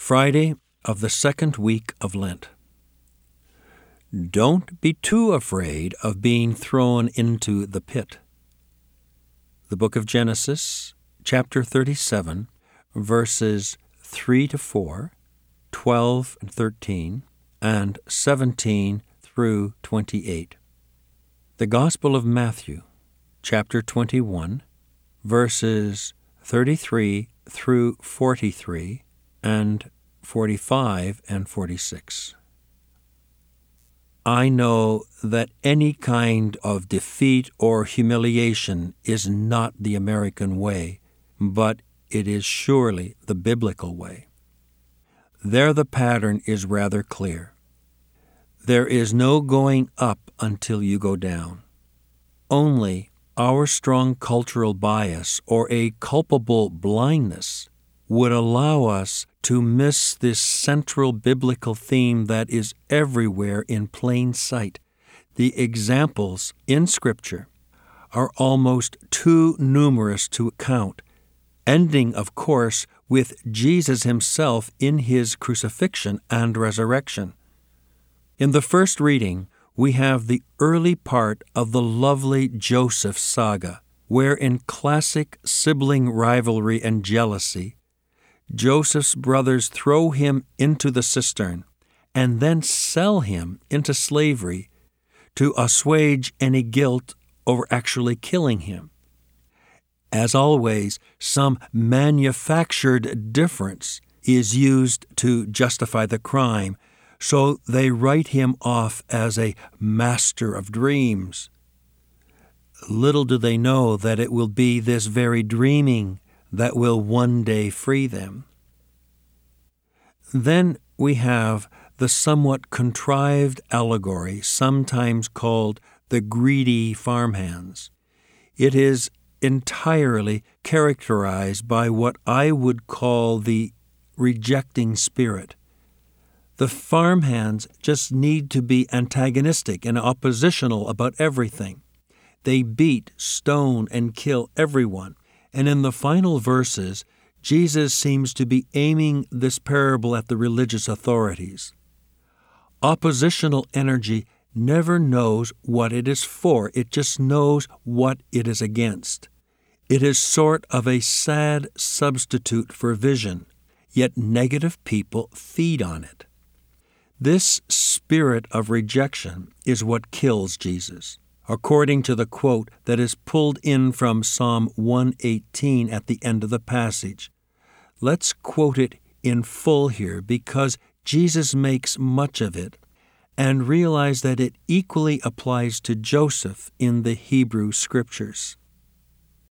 Friday of the second week of Lent. Don't be too afraid of being thrown into the pit. The book of Genesis, chapter 37, verses 3 to 4, 12 and 13, and 17 through 28. The Gospel of Matthew, chapter 21, verses 33 through 43, and 45 and 46. I know that any kind of defeat or humiliation is not the American way, but it is surely the biblical way. There the pattern is rather clear. There is no going up until you go down. Only our strong cultural bias or a culpable blindness would allow us to miss this central biblical theme that is everywhere in plain sight. The examples in Scripture are almost too numerous to count, ending, of course, with Jesus himself in his crucifixion and resurrection. In the first reading, we have the early part of the lovely Joseph saga, where in classic sibling rivalry and jealousy, Joseph's brothers throw him into the cistern and then sell him into slavery to assuage any guilt over actually killing him. As always, some manufactured difference is used to justify the crime, so they write him off as a master of dreams. Little do they know that it will be this very dreaming that will one day free them. Then we have the somewhat contrived allegory, sometimes called the greedy farmhands. It is entirely characterized by what I would call the rejecting spirit. The farmhands just need to be antagonistic and oppositional about everything. They beat, stone, and kill everyone. And in the final verses, Jesus seems to be aiming this parable at the religious authorities. Oppositional energy never knows what it is for. It just knows what it is against. It is sort of a sad substitute for vision, yet negative people feed on it. This spirit of rejection is what kills Jesus, according to the quote that is pulled in from Psalm 118 at the end of the passage. Let's quote it in full here because Jesus makes much of it, and realize that it equally applies to Joseph in the Hebrew Scriptures.